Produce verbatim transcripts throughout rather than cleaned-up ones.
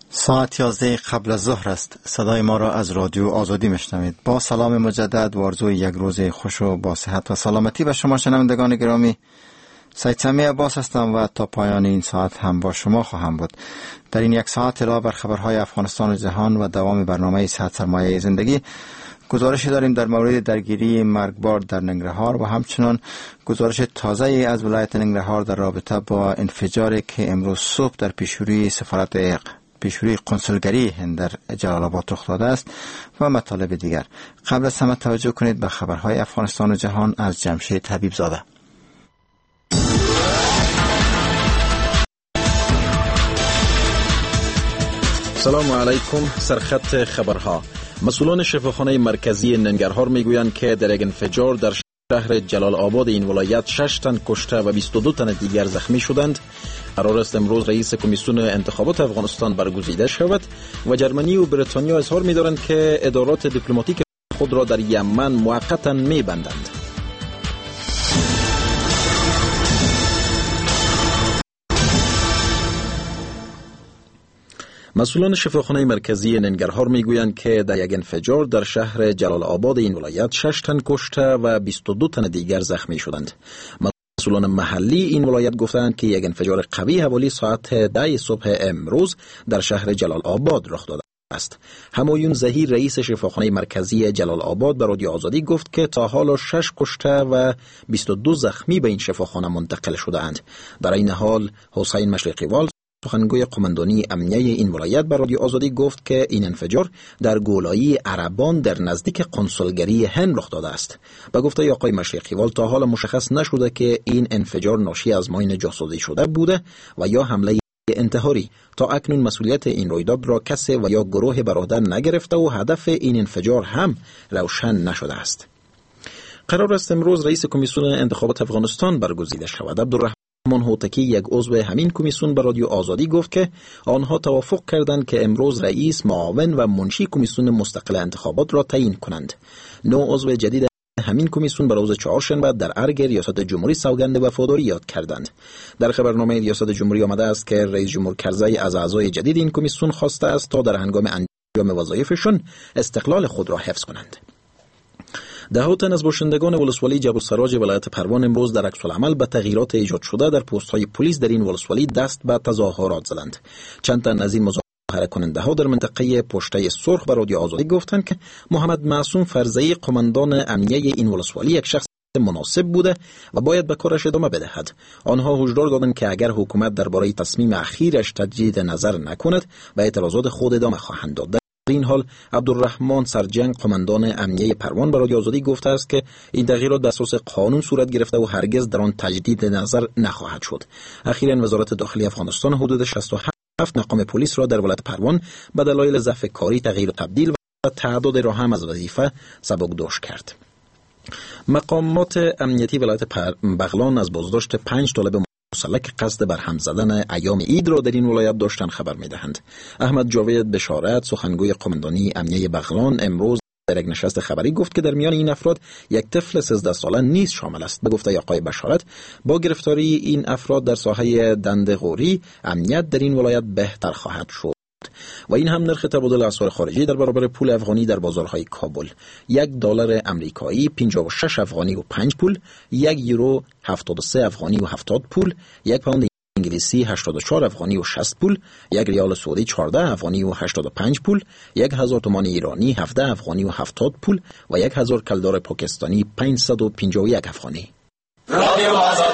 ساعت یازده قبل از ظهر است. صدای ما را از رادیو آزادی میشنوید. با سلام مجدد و آرزوی یک روز خوش و با صحت و سلامتی به شما شنوندگان گرامی. سید سمیع عباس هستم و تا پایان این ساعت هم با شما خواهم بود. در این یک ساعت علاوه بر خبرهای افغانستان و جهان و دوام برنامه صحت سرمایه زندگی، گزارشی داریم در مورد درگیری مرگبار در ننگرهار و همچنان گزارش تازه از ولایت ننگرهار در رابطه با انفجاری که امروز صبح در پیشروی سفارت پیشروی کنسولگری هند در جلال آباد رخ داده است و مطالب دیگر. قبل از همه توجه کنید به خبرهای افغانستان و جهان از جمشید حبیب زاده. سلام علیکم. سرخط خبرها. مسئولان شفاخانه مرکزی ننگرهار میگویند که در یک انفجار در شهر جلال آباد این ولایت شش تن کشته و بیست و دو تن دیگر زخمی شدند. قرار است امروز رئیس کمیسیون انتخابات افغانستان برگزیده شود و جرمنی و بریتانیا اظهار می‌دارند که ادارات دیپلماتیک خود را در یمن موقتا می‌بندند. مسئولان شفاخانه مرکزی ننگرهار میگویند که در یک انفجار در شهر جلال آباد این ولایت شش تن کشته و بیست و دو تن دیگر زخمی شدند. مسئولان محلی این ولایت گفتند که یک انفجار قوی حوالی ساعت ده صبح امروز در شهر جلال آباد رخ داده است. همایون ظهیر رئیس شفاخانه مرکزی جلال آباد به رادیو آزادی گفت که تا حالا شش کشته و بیست و دو زخمی به این شفاخانه منتقل شده اند. در این حال حسین مشرقیوال سخنگوی قماندانی امنیه این ولایت به رادیو آزادی گفت که این انفجار در گولایی عربان در نزدیک کنسولگری هند رخ داده است. به گفته آقای مشرقیوال تا حالا مشخص نشده که این انفجار ناشی از ماین جاسوسی شده بوده و یا حمله انتحاری. تا اکنون مسئولیت این رویداد را کسی و یا گروه بر عهده نگرفته و هدف این انفجار هم روشن نشده است. قرار است امروز رئیس کمیسیون انتخابات افغانستان برگزیده شود. عبدالرحمن من هوتکی یک عضو همین کمیسیون به رادیو آزادی گفت که آنها توافق کردند که امروز رئیس، معاون و منشی کمیسیون مستقل انتخابات را تعیین کنند. نو عضو جدید همین کمیسیون به روز چهارشنبه در ارگ ریاست جمهوری سوگند وفاداری یاد کردند. در خبرنامه ریاست جمهوری آمده است که رئیس جمهور کرزی از اعضای جدید این کمیسیون خواسته است تا در هنگام انجام وظایفشون استقلال خود را حفظ کنند. ده تن از باشندگان ولسوالی جبل السراج ولایت پروان امروز در عکس‌العمل به تغییرات ایجاد شده در پست‌های پلیس در این ولسوالی دست به تظاهرات زدند. چند تن از این مظاهره کننده ها در منطقه پشته سرخ به رادیو آزادی گفتند که محمد معصوم فرزی قماندان امنیه این ولسوالی یک شخص مناسب بوده و باید به کارش ادامه بدهد. آنها هشدار دادند که اگر حکومت درباره تصمیم اخیرش تجدید نظر نکند به اعتراضات خود ادامه خواهند داد. در این حال عبدالرحمن سرجنگ قماندان امنیه پروان به رادیو آزادی گفته است که این تغییرات بر اساس قانون صورت گرفته و هرگز در آن تجدید نظر نخواهد شد. اخیراً وزارت داخلی افغانستان حدود شصت و هفت مقام پلیس را در ولایت پروان به دلایل ضعف کاری تغییر و تبدیل و تعداد را هم از وظیفه سبکدوش کرد. مقامات امنیتی ولایت بغلان از بازداشت پنج طالب مسلح که قصد بر هم زدن ایام عید را در این ولایت داشتن خبر می‌دهند. احمد جاوید بشارت سخنگوی قماندانی امنیه بغلان امروز در یک نشست خبری گفت که در میان این افراد یک طفل سیزده ساله نیز شامل است. به گفته آقای بشارت با گرفتاری این افراد در ساحه دنده‌قوری امنیت در این ولایت بهتر خواهد شد. و این هم نرخ تبادل اسعار خارجی در برابر پول افغانی در بازارهای کابل: یک دلار امریکایی پنجاه و شش افغانی و پنج پول، یک یورو هفتاد و سه افغانی و هفتاد پول، یک پوند انگلیسی هشتاد و چهار افغانی و شصت پول، یک ریال سعودی چهارده افغانی و هشتاد و پنج پول، یک هزار تومان ایرانی هفده افغانی و هفتاد پول و یک هزار کلدار پاکستانی پانصد و پنجاه و یک افغانی. رادیو آزادی.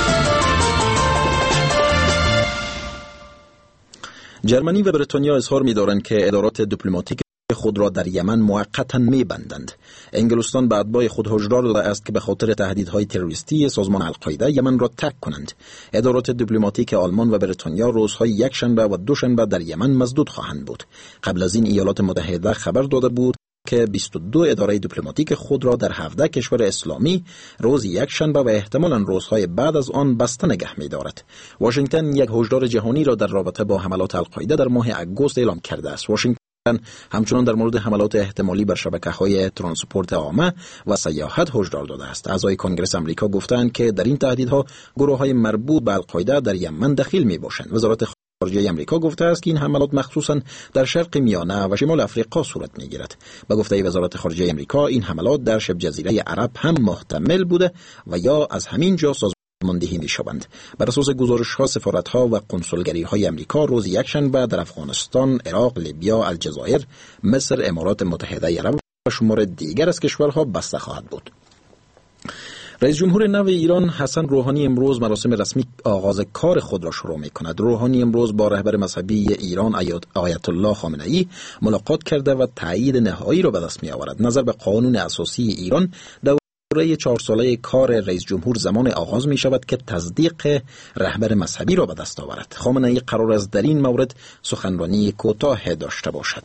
جرمنی و بریتانیا اظهار می‌دارند که ادارات دیپلماتیک خود را در یمن موقتا می‌بندند. انگلستان به اتباع خود هشدار داده است که به خاطر تهدیدهای تروریستی سازمان القاعده یمن را ترک کنند. ادارات دیپلماتیک آلمان و بریتانیا روزهای یک شنبه و دوشنبه در یمن مسدود خواهند بود. قبل از این ایالات متحده خبر داده بود که بیست و دو اداره دیپلماتیک خود را در هفده کشور اسلامی روز یک شنبه و احتمالاً روزهای بعد از آن بسته نگه می‌دارد. واشنگتن یک هشدار جهانی را در رابطه با حملات القاعده در ماه اگوست اعلام کرده است. واشنگتن همچنان در مورد حملات احتمالی بر شبکه‌های ترانسپورت عامه و سیاحت هشدار داده است. اعضای کنگره آمریکا گفتند که در این تهدیدها گروه‌های مربوط به القاعده در یمن دخیل می‌باشند. وزارت خارجه امریکا گفته است که این حملات مخصوصاً در شرق میانه و شمال افریقا صورت می‌گیرد. به گفته وزارت خارجه امریکا این حملات در شبه جزیره عرب هم محتمل بوده و یا از همین جا سازماندهی می‌شوند. بر اساس گزارش‌ها سفارت‌ها و قنسولگری‌های امریکا روز یکشنبه در افغانستان، عراق، لیبیا، الجزایر، مصر، امارات متحده عرب و شمار دیگر از کشورها بسته خواهد بود. رئیس جمهور نو ایران حسن روحانی امروز مراسم رسمی آغاز کار خود را شروع می کند. روحانی امروز با رهبر مذهبی ایران آیت الله خامنه ای ملاقات کرده و تایید نهایی را به دست می آورد. نظر به قانون اساسی ایران دوره چهار ساله کار رئیس جمهور زمان آغاز می شود که تصدیق رهبر مذهبی را به دست آورد. خامنه ای قرار است در این مورد سخنرانی کوتاه داشته باشد.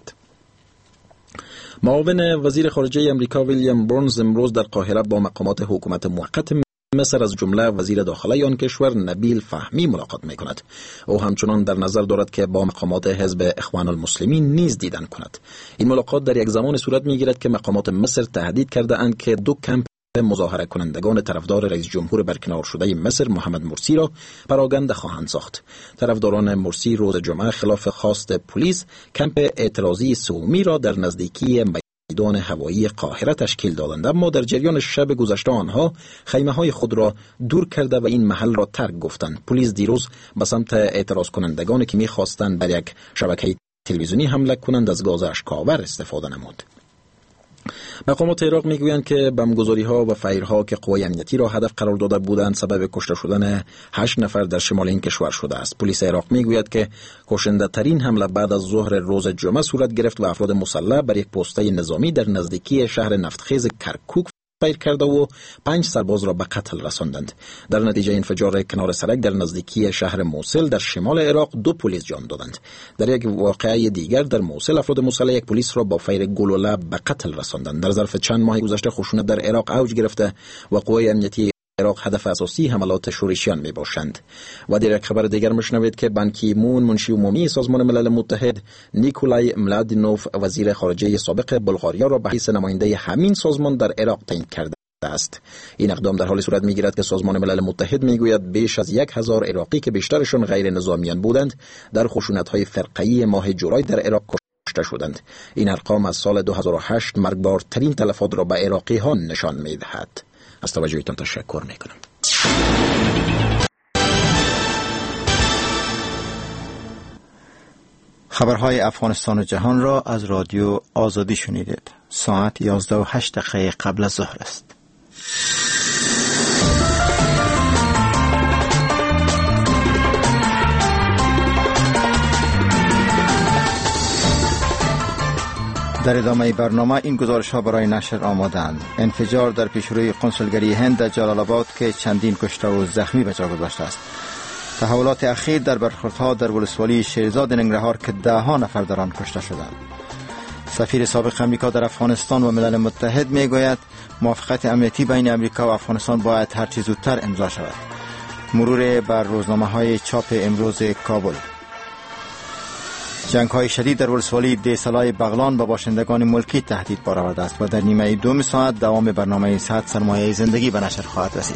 معاون وزیر خارجه امریکا ویلیام برنز امروز در قاهره با مقامات حکومت موقت مصر از جمله وزیر داخلی آن کشور نبیل فهمی ملاقات می کند. او همچنان در نظر دارد که با مقامات حزب اخوان المسلمین نیز دیدن کند. این ملاقات در یک زمان صورت می گیرد که مقامات مصر تهدید کرده اند که دو کمپ مظاهره کنندگان طرفدار رئیس جمهور برکنار شده مصر محمد مرسی را پراگنده خواهند ساخت. طرفداران مرسی روز جمعه خلاف خواست پلیس کمپ اعتراضی سومی را در نزدیکی میدان هوایی قاهره تشکیل دادند، اما در جریان شب گذشته آنها خیمه های خود را دور کرده و این محل را ترک گفتند. پلیس دیروز به سمت اعتراض کنندگانی که می‌خواستند بر یک شبکه تلویزیونی حمله کنند از گاز اشک‌آور استفاده نمود. مقامات عراق میگویند که بمبگذاری‌ها و فایرها که قوای امنیتی را هدف قرار داده بودند سبب کشته شدن هشت نفر در شمال این کشور شده است. پلیس عراق میگوید که کشنده ترین حمله بعد از ظهر روز جمعه صورت گرفت و افراد مسلح بر یک پسته نظامی در نزدیکی شهر نفتخیز کرکوک فایر کرده و پنج سرباز را به قتل رساندند. در نتیجه انفجار کنار سرک در نزدیکی شهر موصل در شمال عراق دو پلیس جان دادند. در یک واقعه دیگر در موصل افراد مسلح یک پلیس را با فایر گلوله به قتل رساندند. در ظرف چند ماه گذشته خشونت در عراق اوج گرفته و قوای امنیتی عراق هدف اساسی حملات شورشیان می باشند. و در یک خبر دیگر میشنوید که بان کی مون منشی عمومی سازمان ملل متحد نیکولای ملادینوف وزیر خارجه سابق بلغاریا را به حیث نماینده همین سازمان در عراق تعیین کرده است. این اقدام در حال صورت میگیرد که سازمان ملل متحد میگوید بیش از یک هزار عراقی که بیشترشون غیر نظامیان بودند در خشونت‌های فرقه‌ای ماه جولای در عراق کشته شدند. این ارقام از سال دو هزار و هشت مرگبارترین تلفات را به عراقی‌ها نشان می‌دهد. از توجهتان تشکر میکنم. خبرهای افغانستان و جهان را از رادیو آزادی شنیدید. ساعت یازده و هشت دقیقه قبل از ظهر است. در ادامه برنامه این گزارش ها برای نشر آمادند. انفجار در پیشروی قنسولگری هند در جلال آباد که چندین کشته و زخمی به جا گذاشته است. تحولات اخیر در برخوردها در ولسوالی شیرزاد ننگرهار که ده ها نفر در آن کشته شدند. سفیر سابق امریکا در افغانستان و ملل متحد میگوید موافقت امنیتی بین امریکا و افغانستان باید هر چه زودتر امضا شود. مرور بر روزنامه های چاپ امروز کابل. جنگ های شدید در ولسوالی دیسلای بغلان با باشندگان ملکی تهدید برآورده است و در نیمه دوم ساعت دوام برنامه صد سرمایه زندگی به نشر خواهد رسید.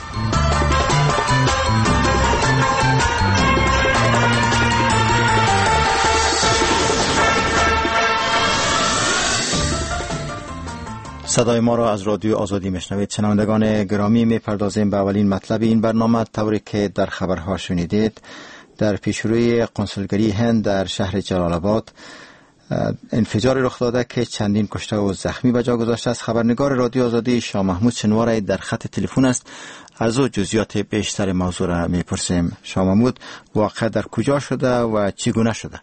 صدای ما را از رادیو آزادی میشنوید. شنوندگان گرامی، میپردازیم به اولین مطلب این برنامه. طوری که در خبرها شنیدید، در پیشروی قنسولگری هند در شهر جلال آباد انفجار رخ داده که چندین کشته و زخمی به جا گذاشته است. خبرنگار رادیو آزادی شاه محمود شنوار در خط تلفن است. از او جزئیات بیشتر موضوع را میپرسیم. شاه محمود، واقعه در کجا شده و چگونه شده؟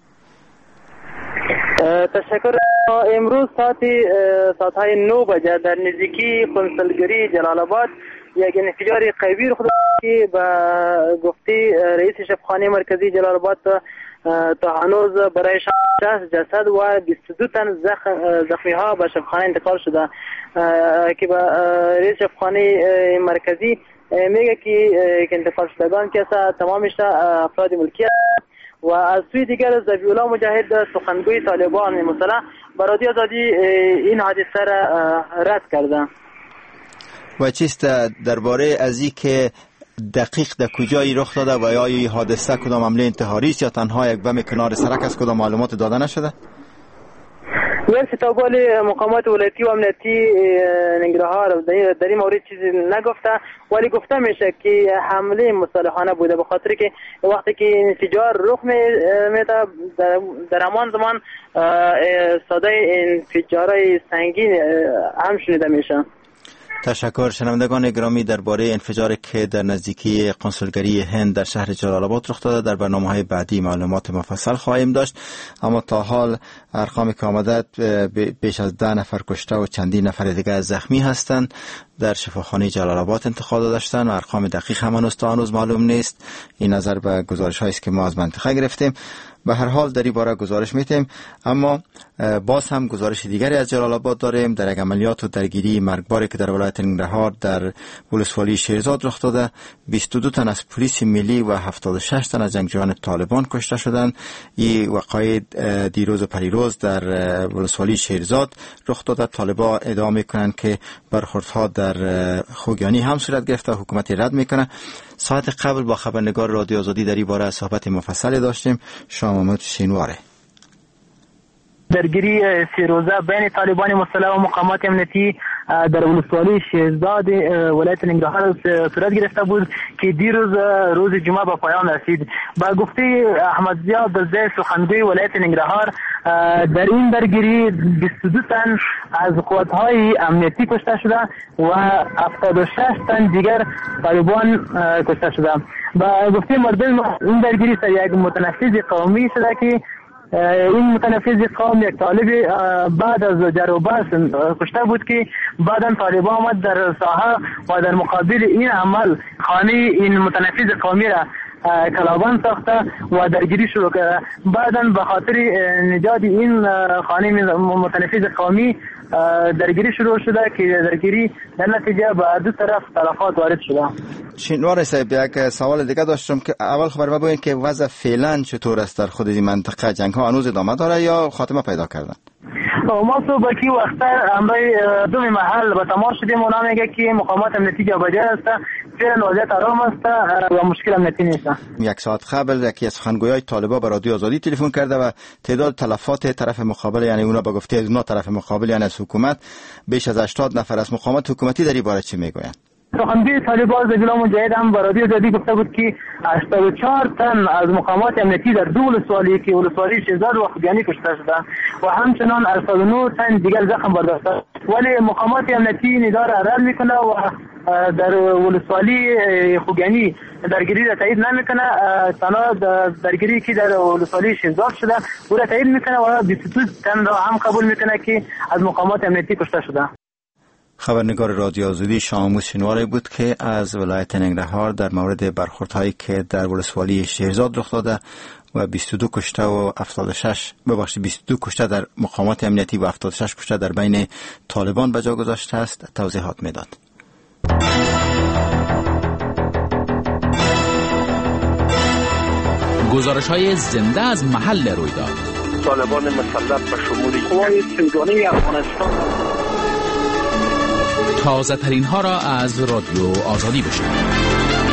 تشکر. امروز ساعت ساعت های نو بجه در نزدیکی قنسولگری جلال آباد یک انفجار قوی رخ داد که به گفته رئیس شفاخانه مرکزی جلال آباد تا هنوز برای شصت جسد و بیست و دو تن زخمی ها به شفاخانه انتقال شده که به رئیس شفاخانه مرکزی میگه که انتقال شدگان که تمامش افراد ملکی و از سوی دیگر ذبیح الله مجاهد سخنگوی طالبان مسلح به رادیو آزادی این حادثه را رد کرده. و چیست درباره از این که دقیق در کجایی رخ داده و یا این حادثه کدام حمله انتحاری است یا تنها یک بم کنار سرک است؟ کدام معلومات داده نشده؟ مرسی. تا قول مقامات ولایتی و امنیتی ننگرهار در این مورد چیزی نگفته، ولی گفته میشه که حمله مصالحانه بوده، به خاطر که وقتی که انفجار رخ میده در همان زمان صدای انفجارهای سنگین هم شنیده میشه. تشکر. شنوندگان گرامی، درباره انفجاری که در نزدیکی کنسولگری هند در شهر جلال آباد رخ داده در برنامه‌های بعدی معلومات مفصل خواهیم داشت، اما تا حال ارقامی که آمده بیش از ده نفر کشته و چندین نفر دیگر زخمی هستند در شفاخانه جلال آباد انتقال داشتند و ارقام دقیق هنوز تا هنوز معلوم نیست. این نظر به گزارش‌هایی است که ما از منطقه گرفتیم. به هر حال در این باره گزارش میتیم، اما باز هم گزارش دیگری از جلال آباد داریم. در یک عملیات و درگیری مرگباری که در ولایت ننگرهار در ولسوالی شیرزاد رخ داده، بیست و دو تن از پلیس ملی و هفتاد و شش تن از جنگجویان طالبان کشته شدند. این وقایع دیروز و پریروز در ولسوالی شیرزاد رخ داده. طالبان ادعا میکنند که برخوردها در خوگیانی هم صورت گرفته، حکومت رد میکنه. ساعت قبل با خبرنگار رادیو آزادی در این باره صحبت مفصلی داشتیم. شاه محمود شینواره. درگیری سه روزه بین طالبان مسلح و مقامات امنیتی در ولسوالی شیرزاد ولایت ننگرهار صورت گرفته بود که دیروز روز جمعه به پایان رسید. با گفته احمد زیاد دزده سخنگوی ولایت ننگرهار، در این درگیری بیست و دو تن از قوات‌های امنیتی کشته شده و هفتاد و شش تن دیگر طالبان کشته شده. با گفته مردم این درگیری سر یک متنفذ قومی شده که این متنفذ قوم یک طالب بعد از جر و بحث کشته بود که بعدا طالبان آمد در ساحه و در مقابل این عمل خانه این متنفذ قومی را کلابان ساخته و درگیری شروع کرده. بعدا به خاطر نجات این خانه متنفذ قومی درگیری شروع شده که درگیری در نتیجه به دو طرف تلفات وارد شده. شینوار صاحب، یک سوال دیگه داشتم که اول خبر ما بگین که وضع فعلا چطور است در خود این منطقه؟ جنگ ها هنوز ادامه داره یا خاتمه پیدا کردن؟ ما صبح کی وقت امرای دوم محل به تماس شدیم، اونا میگه که مقامات امنیتی جا بجای است، فعلا وضعیت آرام است و مشکل امنیتی نیست. یک ساعت قبل یکی از سخنگویان طالبان به رادیو آزادی تلفن کرده و تعداد تلفات طرف مقابل، یعنی اونا به گفته از اونا طرف مقابل یعنی از حکومت، بیش از هشتاد نفر از مقامات حکومتی در این باره چی میگویند؟ سخنگوی طالبان زجلا مجاهد هم به رادیو آزادی گفته بود که هشتاد و چهار تن از مقامات امنیتی در دو ولسوالی که ولسوالی شیرزاد و خوگیانی کشته شدند و همچنان هشتاد و نه تن دیگر زخم برداشته، ولی مقامات امنیتی ندار رد میکنه و در ولسوالی خوگیانی درگیری را تایید نمیکنه. تنها درگیری که در ولسوالی شیرزاد شده او را تایید میکنه و بیست و دو تن را هم قبول میکنه که از مقامات امنیتی کشته شده. خبرنگار رادیو آزادی شاه محمود شینواره بود که از ولایت ننگرهار در مورد برخوردهایی که در ولسوالی شیرزاد رخ داده و بیست و دو کشته و هفتاد و شش ببخشید بیست و دو کشته در مقامات امنیتی و هفتاد و شش کشته در بین طالبان به جا گذاشته است توضیحات میداد. گزارش‌های زنده از محل رویداد. طالبان مسلح به شمول قوای سیگانی افغانستان. تازه ترین ها را از رادیو آزادی بشنوید.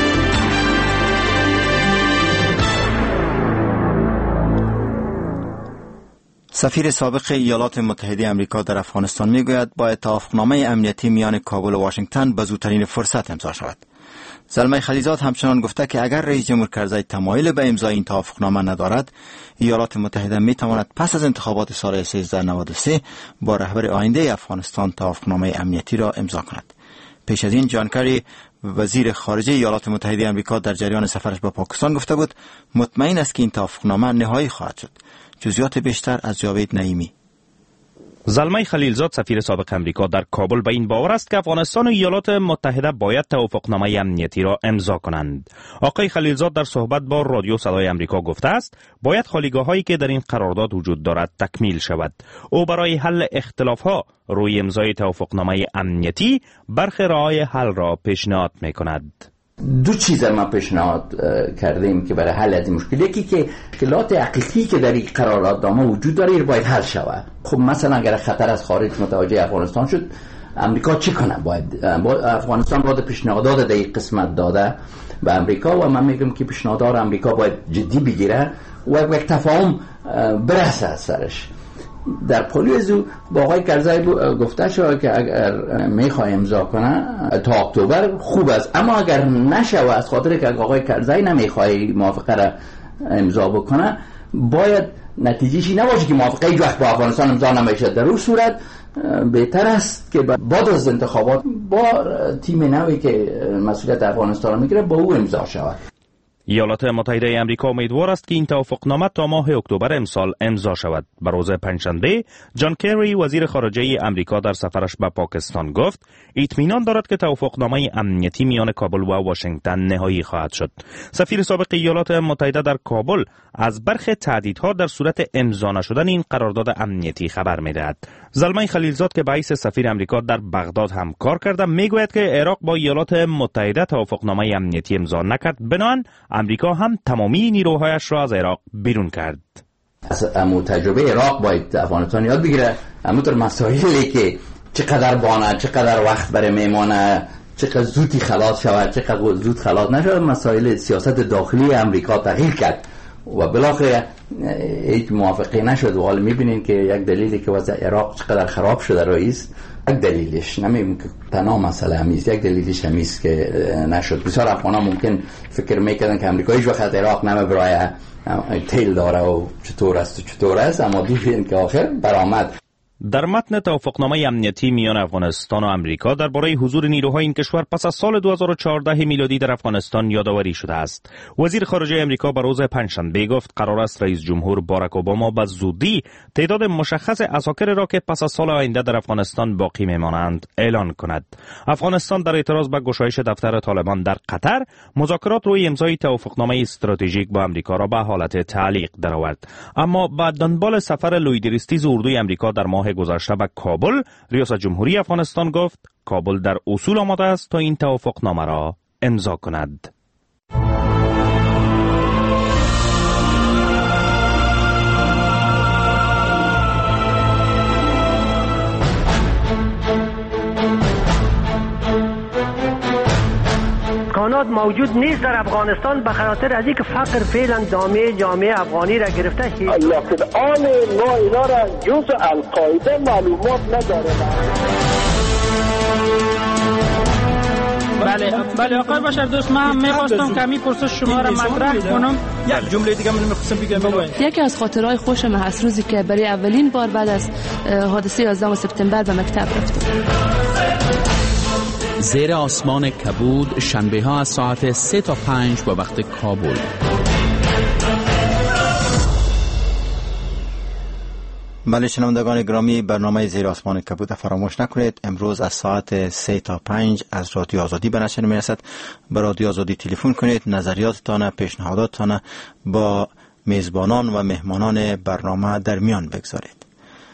سفیر سابق ایالات متحده آمریکا در افغانستان میگوید باید توافقنامه امنیتی میان کابل و واشنگتن به زودترین فرصت امضا شود. زلمه خلیزاد همچنان گفته که اگر رئیس جمهور کرزی تمایل به امضای این توافقنامه ندارد، ایالات متحده می تواند پس از انتخابات سال سیزده نود و سه با رهبر آینده افغانستان توافقنامه امنیتی را امضا کند. پیش از این جان کری وزیر خارجه ایالات متحده آمریکا در جریان سفرش به پاکستان گفته بود مطمئن است که این توافقنامه نهایی خواهد شد. جزئیات بیشتر از جاوید نعیمی. زلمه خلیلزاد سفیر سابق امریکا در کابل به این باور است که افغانستان و ایالات متحده باید توافقنامه امنیتی را امضا کنند. آقای خلیلزاد در صحبت با رادیو صدای امریکا گفته است باید خالیگاه‌هایی که در این قرارداد وجود دارد تکمیل شود. او برای حل اختلاف‌ها روی امضای توافقنامه امنیتی برخی راه‌های حل را پیشنهاد می‌کند. دو چیز ما پیشنهاد کردیم که برای حل از این مشکل، یکی که مشکلات حقیقی که در این قراردادنامه وجود داره باید حل شود. خب مثلا اگر خطر از خارج متوجه افغانستان شد امریکا چی کنه؟ باید افغانستان باید پیشنهادات در این قسمت داده به امریکا و من میگم که پیشنهاد امریکا باید جدی بگیره و یک تفاهم برسه از سرش. در پولیزو با آقای کرزی گفته شد که اگر میخوای امضا کنه تا اکتبر خوب است، اما اگر نشه و از خاطر که آقای کرزی نمیخوای موافقه را امضا بکنه باید نتیجهشی نباشه که موافقه هیچ وقت با افغانستان امضا نمیشه. در اون صورت بهتر است که بعد از انتخابات با تیم نوی که مسئولیت افغانستان میگیره با او امضا شود. ایالات متحده امریکا امیدوار است که این توافقنامه تا ماه اکتبر امسال امضا شود. به روز پنجشنبه جان کری وزیر خارجه امریکا در سفرش به پاکستان گفت اطمینان دارد که توافقنامه امنیتی میان کابل و واشنگتن نهایی خواهد شد. سفیر سابق ایالات متحده در کابل از برخی تهدیدها در صورت امضا نشدن این قرارداد امنیتی خبر می‌دهد. زلمه خلیلزاد که به حیث سفیر امریکا در بغداد هم کار کرده میگوید که عراق با ایالات متحده توافقنامه امنیتی امضا نکرد، بنابراین امریکا هم تمامی نیروهایش را از عراق بیرون کرد. از امو تجربه عراق باید افغانستان یاد بگیره. همونطور مسائلی که چقدر بانه، چقدر وقت برای میمانه، چقدر زودی خلاص شود، چقدر زود خلاص نشود، مسائل سیاست داخلی امریکا تغییر کرد و بالاخره هیچ موافقه نشد. و حالا میبینین که یک دلیلی که وضع عراق چقدر خراب شده رئیس، یک دلیلش نمیگم که تنها مسئله همیست، یک دلیلش همیست که نشد. بسیار افغان ها ممکن فکر میکردن که امریکا هیچ وقت عراق نمیبرای تیل داره و چطور است و چطور است، اما دیدین که آخر برآمد. در متن توافقنامه امنیتی میان افغانستان و امریکا درباره حضور نیروهای این کشور پس از سال دو هزار و چهارده میلادی در افغانستان یادآوری شده است. وزیر خارجه امریکا به روز پنجشنبه گفت قرار است رئیس جمهور باراک اوباما به زودی تعداد مشخص عساکر را که پس از سال آینده در افغانستان باقی میمانند اعلان کند. افغانستان در اعتراض به گشایش دفتر طالبان در قطر مذاکرات روی امضای توافقنامه استراتژیک با امریکا را به حالت تعلیق درآورد. اما بعد دنبال سفر لویدریستیز اردوی امریکا در ماه گذشته به کابل، ریاست جمهوری افغانستان گفت کابل در اصول آماده است تا این توافقنامه را امضا کند. امکانات موجود نیست در افغانستان به خاطر از اینکه فقر فعلا جامعه جامعه افغانی را گرفته. لکن آن ما اینا را جز القاعده معلومات نداره. بله بله آقای بشر دوست، من می‌خواستم کمی پرسش شما را مطرح کنم. یک جمله دیگه من می‌خواستم بگم. یکی از خاطرهای خوش من از روزی که برای اولین بار بعد از حادثه یازدهم سپتامبر به مکتب رفتم. زیر آسمان کبود شنبه ها از ساعت سه تا پنج با وقت کابل. بله شنوندگان گرامی، برنامه زیر آسمان کبود فراموش نکنید. امروز از ساعت سه تا پنج از رادیو آزادی به نشر میرسد. به رادیو آزادی تلفن کنید، نظریاتتان، پیشنهاداتتان با میزبانان و مهمانان برنامه در میان بگذارید.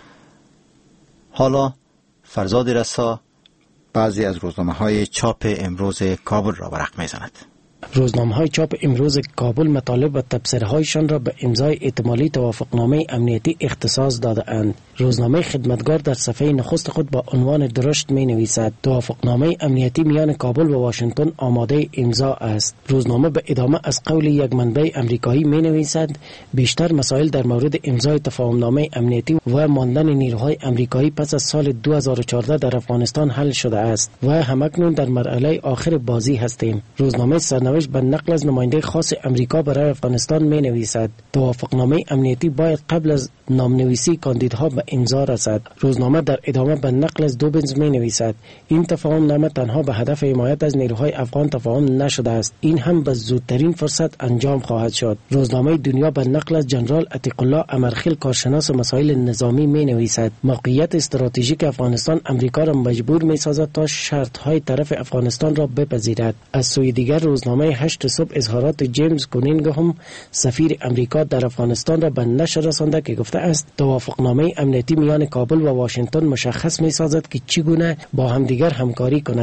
حالا فرزاد رسا بعضی از روزنامه‌های چاپ امروز کابل را ورق می‌زند. روزنامه‌های چاپ امروز کابل مطالب و تبصره‌هایشان را به امضای احتمالی توافقنامه امنیتی اختصاص داده‌اند. روزنامه خدمتگار در صفحه نخست خود با عنوان درشت می‌نویسد توافقنامه امنیتی میان کابل و واشنگتن آماده امضا است. روزنامه به ادامه از قول یک منبع آمریکایی می‌نویسد بیشتر مسائل در مورد امضای تفاهمنامه امنیتی و ماندن نیروهای آمریکایی پس از سال دو هزار و چهارده در افغانستان حل شده است و همکنون در مرحله آخر بازی هستیم. روزنامه سرنوشت به نقل از نماینده خاص امریکا برای افغانستان می‌نویسد توافقنامه امنیتی باید قبل از نامنویسی کاندیدها به امضا رسد. روزنامه در ادامه به نقل از دوبنز می‌نویسد این تفاهمنامه تنها به هدف حمایت از نیروهای افغان تفاهم نشده است، این هم به زودترین فرصت انجام خواهد شد. روزنامه دنیا به نقل از جنرال عتیق الله امرخیل کارشناس مسائل نظامی می‌نویسد موقعیت استراتژیک افغانستان امریکا را مجبور می‌سازد تا شرط‌های طرف افغانستان را بپذیرد. از سوی دیگر روزنامه هشت صبح اظهارات جیمز کونینگ هم سفیر امریکا در افغانستان را به نشر رسانده که گفته است توافقنامه امنیتی میان کابل و واشنگتن مشخص می‌سازد که چگونه با همدیگر همکاری کنند.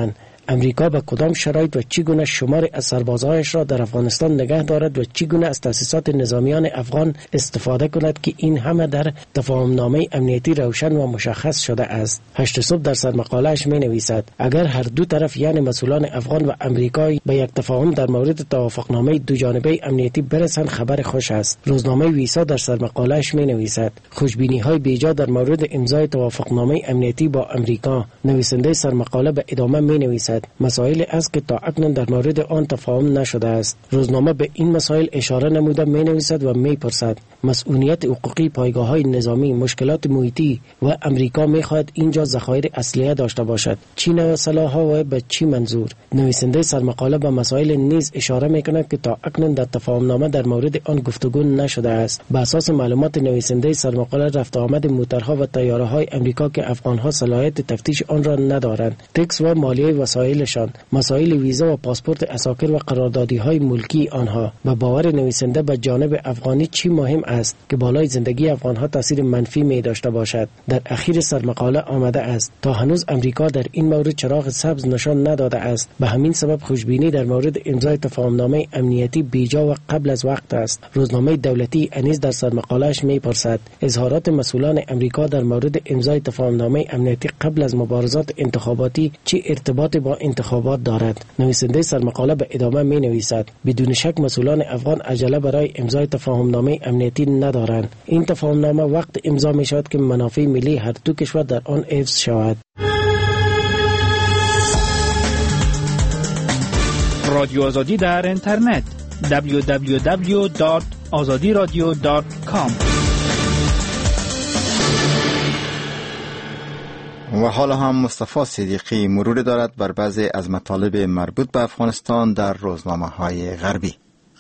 امریکا به کدام شرایط و چگونه شمار از سربازهایش را در افغانستان نگه دارد و چگونه از تأسیسات نظامیان افغان استفاده کند که این همه در تفاهمنامه امنیتی روشن و مشخص شده است. هشت صبح در سرمقاله‌اش می نویسد اگر هر دو طرف یعنی مسئولان افغان و امریکایی به یک تفاهم در مورد توافقنامه دو جانبه امنیتی برسند خبر خوش است. روزنامه ویسا در سرمقاله‌اش می نویسد خوشبینی‌های بیجا در مورد امضای توافقنامه امنیتی با امریکا. نویسنده سرمقاله به ادامه می نویسد مسائل است که تا اکنون در مورد آن تفاهم نشده است. روزنامه به این مسائل اشاره نموده می نویسد و می پرسد مسئولیت حقوقی پایگاه‌های نظامی، مشکلات محیطی و امریکا می خواهد اینجا ذخایر اسلحه داشته باشد. چی نوع سلاح‌ها و به چی منظور؟ نویسنده سرمقاله به مسائل نیز اشاره می کند که تا اکنون در تفاهمنامه در مورد آن گفتگو نشده است. به اساس معلومات نویسنده سرمقاله رفت آمد موترها و طیاره‌های امریکا که افغان‌ها صلاحیت تفتیش آن را ندارند، تکس و مالیه وسایلشان، مسائل ویزا و پاسپورت اساکر و قراردادی‌های ملکی آنها. و باور نویسنده به جانب افغانی چی مهم است که بالای زندگی افغان‌ها تاثیر منفی می داشته باشد. در اخیر سرمقاله آمده است تا هنوز امریکا در این مورد چراغ سبز نشان نداده است. به همین سبب خوشبینی در مورد امضای تفاهمنامه امنیتی بیجا و قبل از وقت است. روزنامه دولتی انیس در سرمقاله‌اش می‌پرسد اظهارات مسئولان امریکا در مورد امضای تفاهمنامه امنیتی قبل از مبارزات انتخاباتی چه ارتباطی با انتخابات دارد؟ نویسنده سرمقاله به ادامه می‌نویسد بدون شک مسئولان افغان عجله برای امضای تفاهمنامه امنیتی ندارند. این تفاهمنامه وقت امضا می‌شود که منافع ملی هر دو کشور در آن حفظ شود. رادیو آزادی در اینترنت دبلیو دبلیو دبلیو دات آزادی رادیو دات کام. و حالا هم مصطفی صدیقی مرور دارد بر بعضی از مطالب مربوط به افغانستان در روزنامه‌های غربی.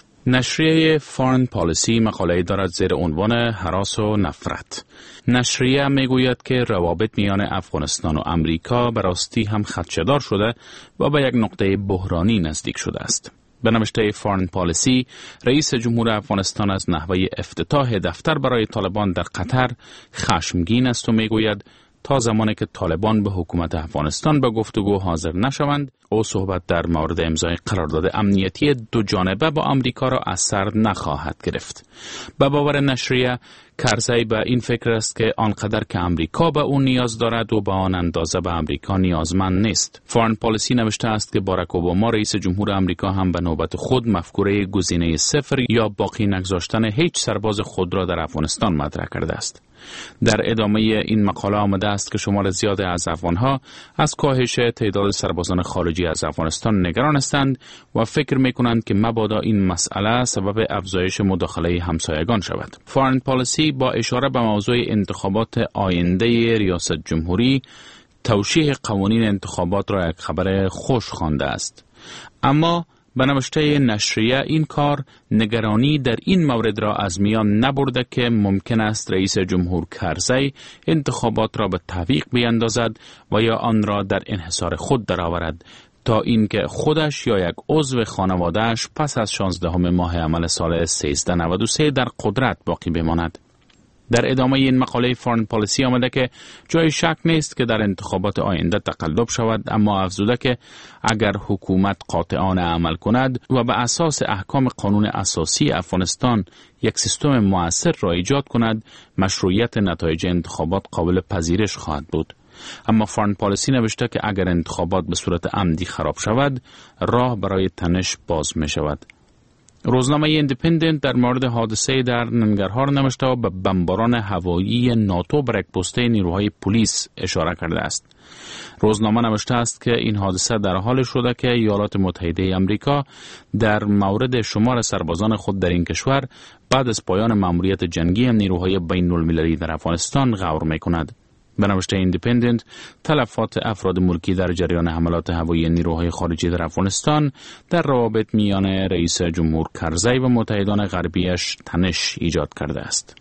نشریه فارن پالیسی مقاله دارد زیر عنوان هراس و نفرت. نشریه میگوید که روابط میان افغانستان و امریکا به راستی هم خدشه‌دار شده و به یک نقطه بحرانی نزدیک شده است. به نوشته فارن پالیسی، رئیس جمهور افغانستان از نحوه افتتاح دفتر برای طالبان در قطر خشمگین است و میگوید تا زمانی که طالبان به حکومت افغانستان به گفتگو حاضر نشوند، او صحبت در مورد امضای قرارداد امنیتی دو جانبه با امریکا را از سر نخواهد گرفت. به باور نشریه، کرزی به این فکر است که آنقدر که امریکا به او نیاز دارد و به آن اندازه به امریکا نیازمند نیست. فارن پالیسی نوشته است که باراک اوباما رئیس جمهور امریکا هم به نوبت خود مفکوره گزینه صفر یا باقی نگذاشتن هیچ سرباز خود را در افغانستان مطرح کرده است. در ادامه این مقاله آمده است که شمار زیاد از افغانها از کاهش تعداد سربازان خارجی از افغانستان نگران هستند و فکر می‌کنند که مبادا این مسئله سبب افزایش مداخله همسایگان شود. فارن پالیسی با اشاره به موضوع انتخابات آینده ریاست جمهوری توشیح قوانین انتخابات را یک خبر خوش خوانده است. اما به نوشته نشریه این کار نگرانی در این مورد را از میان نبرده که ممکن است رئیس جمهور کرزی انتخابات را به تعویق بیندازد و یا آن را در انحصار خود درآورد تا اینکه خودش یا یک عضو خانواده‌اش پس از شانزدهم ماه عمل سال سیزده نود و سه در قدرت باقی بماند. در ادامه این مقاله فارن پالیسی آمده که جای شک نیست که در انتخابات آینده تقلب شود، اما افزوده که اگر حکومت قاطعانه عمل کند و به اساس احکام قانون اساسی افغانستان یک سیستم مؤثر را ایجاد کند، مشروعیت نتایج انتخابات قابل پذیرش خواهد بود. اما فارن پالیسی نوشته که اگر انتخابات به صورت عمدی خراب شود، راه برای تنش باز می شود. روزنامه ایندیپندنت در مورد حادثه در ننگرهار نوشته و به بمباران هوایی ناتو بر یک پسته نیروهای پلیس اشاره کرده است. روزنامه نوشته است که این حادثه در حال شده که ایالات متحده آمریکا در مورد شمار سربازان خود در این کشور بعد از پایان مأموریت جنگی نیروهای بین المللی در افغانستان غور می‌کند. به نوشته ایندیپندنت، تلفات افراد ملکی در جریان حملات هوایی نیروهای خارجی در افغانستان در روابط میان رئیس جمهور کرزی و متحدان غربیش تنش ایجاد کرده است.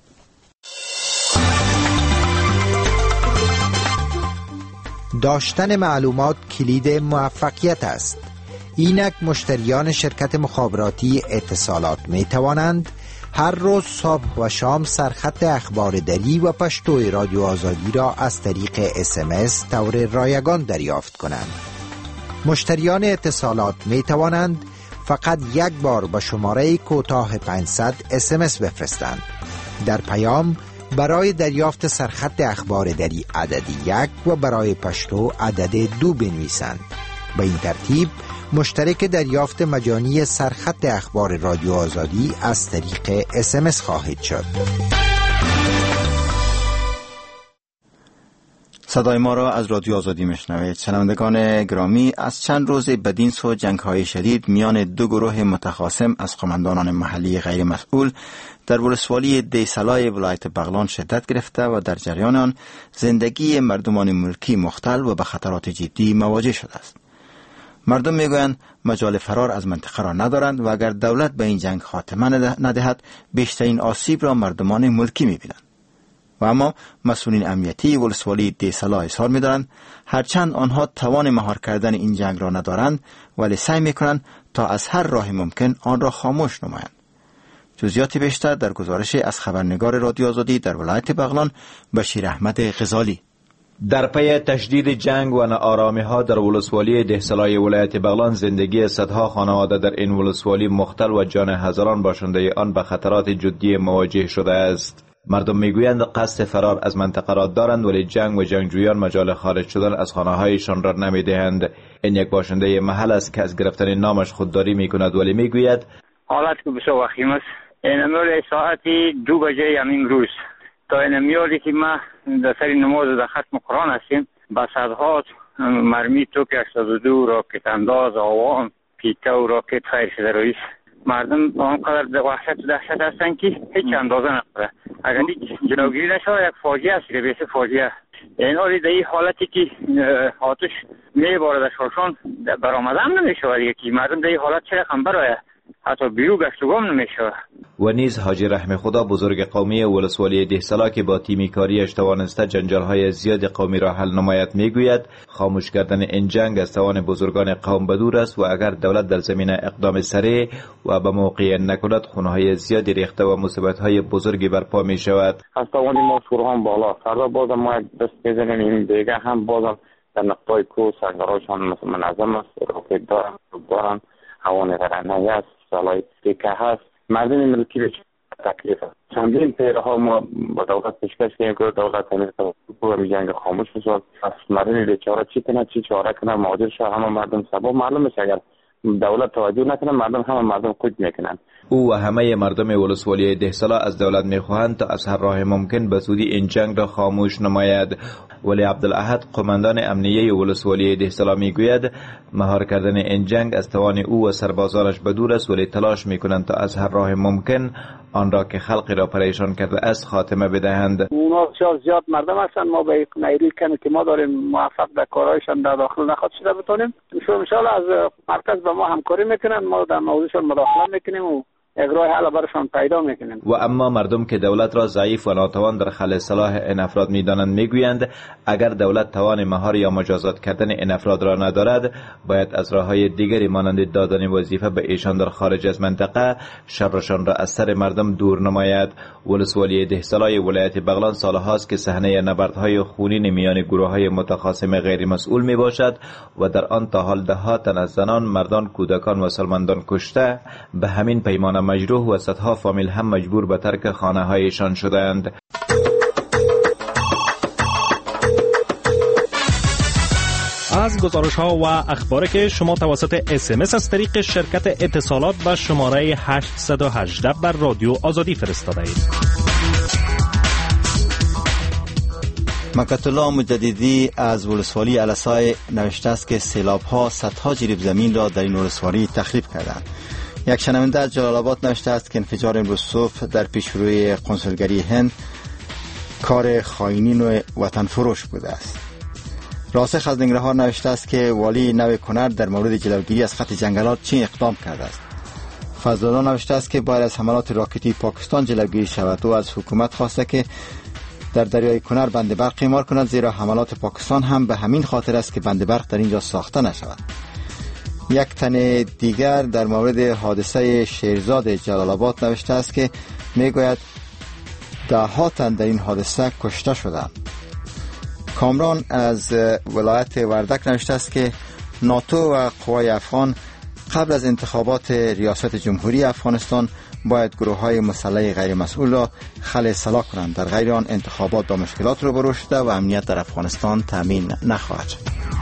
داشتن معلومات کلید موفقیت است. اینک مشتریان شرکت مخابراتی اتصالات می توانند هر روز صبح و شام سرخط اخبار دری و پشتوی رادیو آزادی را از طریق اس ام اس طور رایگان دریافت کنند. مشتریان اتصالات می توانند فقط یک بار با شماره کوتاه پانصد اس ام اس بفرستند. در پیام برای دریافت سرخط اخبار دری عدد یک و برای پشتو عدد دو بنویسند. به این ترتیب مشترک دریافت مجانی سرخط اخبار رادیو آزادی از طریق اس ام اس خواهید شد. صدای ما را از رادیو آزادی میشنوید. شنوندگان گرامی، از چند روز بدین سو جنگ‌های شدید میان دو گروه متخاصم از قماندانان محلی غیر مسئول در ولسوالی دیسلای ولایت بغلان شدت گرفته و در جریان آن زندگی مردمان ملکی مختل و به خطرات جدی مواجه شده است. مردم میگویند مجال فرار از منطقه را ندارند و اگر دولت به این جنگ خاتمه ندهد بیشترین آسیب را مردمان ملکی میبینند. و اما مسئولین امنیتی ولسوالی دیسلا اظهار می‌دارند هرچند آنها توان مهار کردن این جنگ را ندارند ولی سعی می‌کنند تا از هر راه ممکن آن را خاموش نمایند. جزئیات بیشتر در گزارش از خبرنگار رادیو آزادی در ولایت بغلان بشیر احمد غزالی. در پی تشدید جنگ و ناآرامی ها در ولسوالی دهسلای ولایت بغلان زندگی صدها خانواده در این ولسوالی مختل و جان هزاران باشنده آن به خطرات جدی مواجه شده است. مردم میگویند قصد فرار از منطقه را دارند ولی جنگ و جنگجویان مجال خارج شدن از خانه‌هایشان را نمیدهند. این یک باشنده محل است که از گرفتن نامش خودداری میکند ولی میگوید حالت که بسیار وخیم است. این میال ساعتی دو بجه همین روز تا این میالی که ما در سر نماز در ختم قرآن هستیم با صدها مرمی توپ هشتاد و دو راکت انداز آوان پیته و راکت خیر شده رویست. مردم آنقدر در وحشت و دهشت هستند که هیچ اندازه نداره. اگر جلوگیری نشود یک فاجعه است، بیش فاجعه. این حالی در این حالتی که آتش میبارد در شورشان برآمده هم نمیشود دیگه که مردم در این حالت چه رقم برای حتی بیرو گشت و گم نمیشود. و نیز حاجی رحم خدا بزرگ قومی ولسوالی دهسلا که با تیمی کاریش توانسته جنجال‌های زیاد قومی را حل نماید میگوید خاموش کردن این جنگ از توان بزرگان قوم بدور است و اگر دولت در زمینه اقدام سریع و به موقع نکند خونه‌های زیادی ریخته و مصیبت‌های بزرگی برپا می‌شود. از توان ما شورها بالا فردا بازم ما دست بزنیم این دیگه هم بازم در نقطه کو سنگراشان منظم است، راکت دارن دارن هوان رانندگی است، سالای تیکه هست. مردم ملکی به تکلیف است. چندین پیره ها ما با دولت پیشکش کردیم که دولت همیشه تو جنگ خاموش بشه. از مردم بیچاره چی کنه چی چاره کنه مهاجر شه همه مردم سبب معلوم میشه اگر دولت توجه نکنه مردم همه مردم خود میکنن. او و همه مردم ولسوالی دهسلا از دولت میخواهند تا از هر راه ممکن به زودی این جنگ را خاموش نماید. ولی عبدالاحد قماندان امنیه ولسوالی دهسلا میگوید مهار کردن این جنگ از توان او و سربازانش بدور است ولی تلاش میکنند تا از هر راه ممکن آن را که خلقی را پریشان کرده است خاتمه بدهند. اونا بسیار زیاد مردم هستند، ما به نیروی کمی که ما داریم موفق در کارهایشان در داخل نخواهد شده بتونیم. ان شاء الله از مرکز با ما همکاری میکنن، ما در موضوعشان مداخله میکنیم و اجرای حل برشان پیدا میکنیم. و اما مردم که دولت را ضعیف و ناتوان در خل صلاح این افراد میدانند میگویند اگر دولت توان مهار یا مجازات کردن این افراد را ندارد باید از راههای دیگری مانند دادن وظیفه به ایشان در خارج از منطقه شرشان را از سر مردم دور نماید. ولسوالی دهسلای ولایت بغلان سالهاست که صحنه نبردهای خونین میان گروه‌های متخاصم غیر مسئول می باشد و در آن تا حال ده ها تن از زنان، مردان، کودکان و سالمندان کشته، به همین پیمانه مجروح و صدها فامیل هم مجبور به ترک خانه هایشان شدند. از گزارش ها و اخباری که شما توسط اس ام اس از طریق شرکت اتصالات به شماره هشت یک هشت بر رادیو آزادی فرستاده اید. مکت الله مجددی از ولسوالی علسای نوشته است که سیلاب ها صدها جریب زمین را در این ولسوالی تخریب کردند. یک شنونده از جلال آباد نوشته است که انفجار امروز صبح در پیشروی قنسولگری هند کار خائنین و وطن فروش بوده است. راسخ از ننگرهار نوشته است که والی نو کنر در مورد جلوگیری از خط جنگلات چین اقدام کرده است. فضلالله نوشته است که باید از حملات راکتی پاکستان جلوگیری شود و از حکومت خواسته که در دریای کنر بند برق اعمار کند، زیرا حملات پاکستان هم به همین خاطر است که بند برق در اینجا ساخته نشود. یک تن دیگر در مورد حادثه شیرزاد جلال آباد نوشته است که میگوید ده ها تن در این حادثه کشته شدند. کامران از ولایت وردک نوشته است که ناتو و قوای افغان قبل از انتخابات ریاست جمهوری افغانستان باید گروه های مسلح غیر مسئول را خلع سلاح کنند. در غیر آن انتخابات با مشکلات روبرو شده و امنیت در افغانستان تامین نخواهد شد.